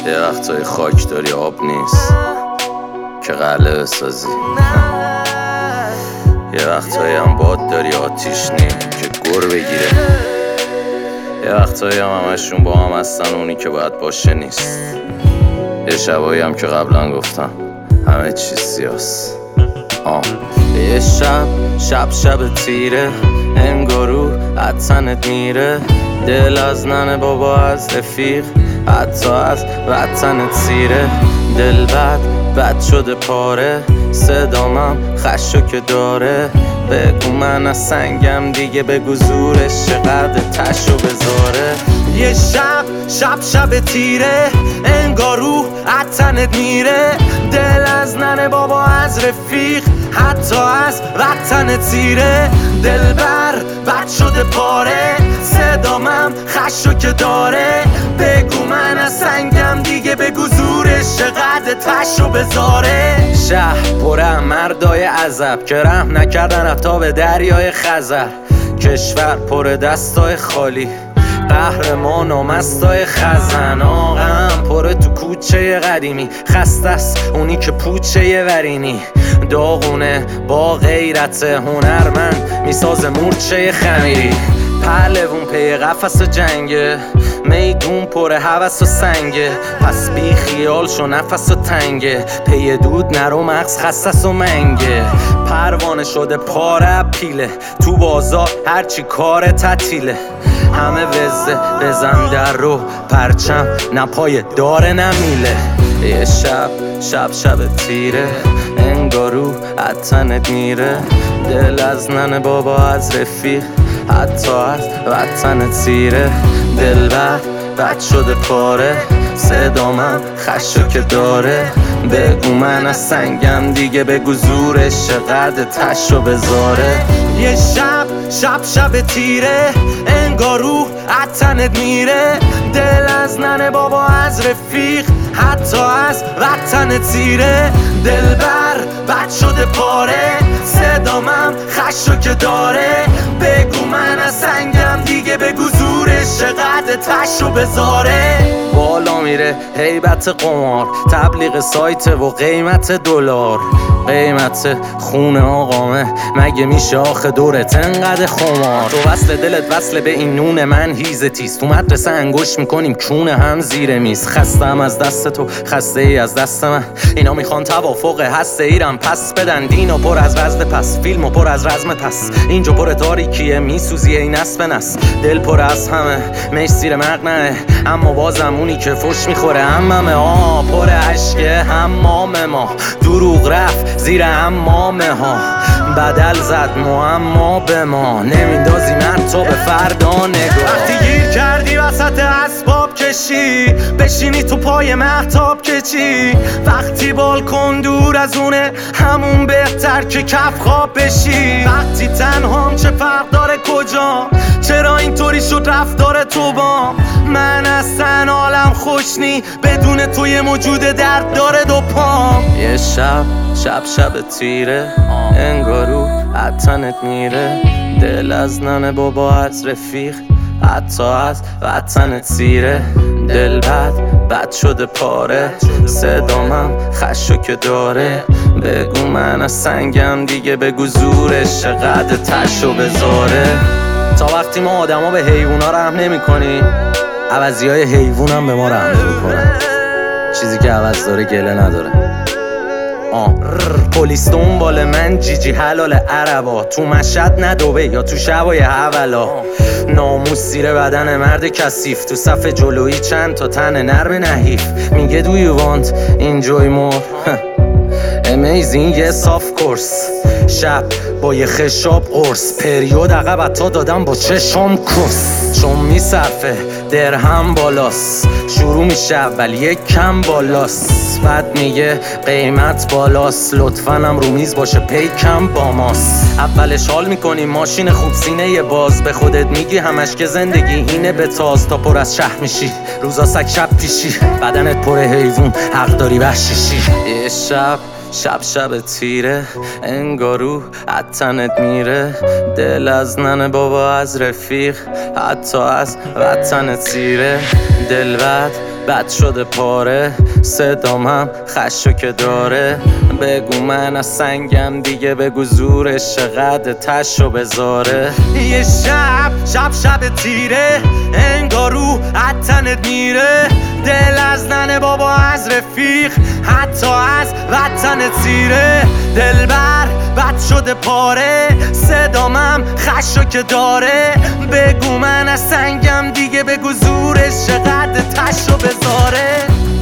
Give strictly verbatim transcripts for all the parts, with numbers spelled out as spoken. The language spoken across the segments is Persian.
یه وقتای خاک داری آب نیست که قلعه بسازی، یه وقتایی هم باد داری آتیش نیم که گر بگیره، یه وقتایی هم همشون با هم هستن اونی که باید باشه نیست، یه شبایی هم که قبلا گفتم همه چیز سیاست. آه. یه شب شب شب تیره انگارو عطنت میره، دل از ننه بابا از رفیق حتی از وطنت سیره، دل بد بد شده پاره، صدامم خشو که داره، بگو من از سنگم دیگه، بگو زورش چقدر تشو بذاره. یه شب شب شب تیره انگارو عطنت میره، دل از ننه بابا از رفیق حتی از وطنت سیره، دل بر بد شده پاره، صدامم خشو که داره، بگو من از سنگم دیگه، بگو زورش چقدر تشو بذاره. شهر پره مردای عذب که رحم نکردن حتی به دریای خزر، کشور پر دستای خالی قهرمان و مستای خزن، آقام پره تو کوچه قدیمی، خسته است اونی که پوچه ورینی، داغونه با غیرت هنرمند میساز مورچه خمیری، پهلوون پی قفس و جنگه، میدون پر هوس و سنگه، پس بی خیال شو نفس و تنگه، پی دود نرو مغز خصص و منگه، پروانه شده پاره پیله، تو بازار هرچی کار تعطیله، همه وزه بزن در رو پرچم نپای داره نمیله. یه شب شب شب تیره انگارو عطنت میره، دل از ننه بابا از رفیق حتی از وطنت سیره، دل بد بد شده پاره، صدامم خشو که داره، بگو من از سنگم دیگه، بگو زورش چقدر تشو بذاره. یه شب شب شب تیره انگارو عطنت میره، دل از ننه بابا از رفیق حتی از وطنت سیره، دل بر بد شده پاره، صدامم خشو که داره، بگو من از سنگم دیگه، بگو زورش چقدر تشو بذاره. بالا میره هیبت قمار، تبلیغ سایت و قیمت دلار، قیمت خونه آقامه مگه میشه آخه دورت انقدر خمار، تو وصل دلت وصل به این نون من هیزه تیز، تو مدرسه انگوش میکنیم کونه هم زیر میز، خستم از دست تو خسته ای از دست من، اینا میخوان توافق هسته ایرم پس بدن، دینو پر از وزد پس، فیلمو پر از رزم پس، اینجا پر تاریکیه میسوزی این نسب نس، دل پر از همه میش زیر مقنعه، اما بازم اونی که فش میخوره هممه، آه پر عشقه حمام ما، دروغ رفت زیر حمامه ها، بدل زد معما به ما، نمیندازی من تو به فردا نگاه. وقتی گیر کردی وسط اسباب کشی، بشینی تو پای مهتاب که چی، وقتی بالکن دور از اونه همون بهتر که کف خواب بشی، وقتی تنهام چه فرق داره کجا، چرا اینطوری شد رفتار تو با من، اصلا حالم خوش نی بدون تو یه موجود درد داره دو پام. یه شب شب شب تیره انگارو عطنت میره، دل از ننه بابا از رفیق حتی از وطنت سیره، دل بد بد شده پاره، صدامم خشو که داره، بگو من از سنگم دیگه، بگو زورش چقدر تشو بذاره. تا وقتی ما آدما به حیوونا رحم نمی کنیم، عوضی های حیوون هم به ما رحم نمی کنن، چیزی که عوض داره گله نداره. آه پلیس دنبال من جیجی حلال عربا، تو مشهد ندوبه یا تو شبای اولا، ناموس زیر بدن مرد کثیف، تو صف جلویی چند تا تن نرم نحیف، میگه do you want enjoy more amazing yes of course، شب با یه خشاب قرص، پریود عقب تا دادم با چشم کس، چون میصرفه درهم بالاست، شروع میشه اول یک کم بالاست، بعد میگه قیمت بالاست، لطفاً هم رو میز باشه پیکم با ماست، اولش حال میکنی ماشین خوب سینه یه باز، به خودت میگی همش که زندگی اینه به تاز، تا پر از شهر میشی روزا سگ شب پیشی، بدنت پر حیوون حق داری وحشیشی. یه شب شب شب تیره انگارو عطنت میره، دل از ننه بابا از رفیق حتی از وطنت سیره، دل بد بد شده پاره صدام هم خشو که داره بگو من از سنگم دیگه بگو زورش چقدر تشو بذاره یه شب شب شب تیره انگار رو عطنت میره دل از ننه بابا از رفیق حتی از وطنت سیره دلبر بد شده پاره صدامم خشو که داره بگو من از سنگم دیگه بگو زورش چقدر تشو بذاره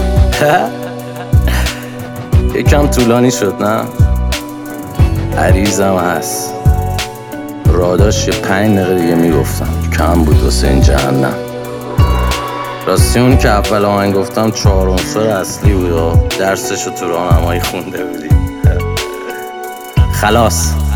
یکم طولانی شد نه؟ عریضم هست راداش یه پنج دقیقه دیگه میگفتم کم بود واسه این جهنم راستی اون که اول آهنگ گفتم چهار عنصر اصلی بود و درسشو تو راهنمایی خونده بودی خلاص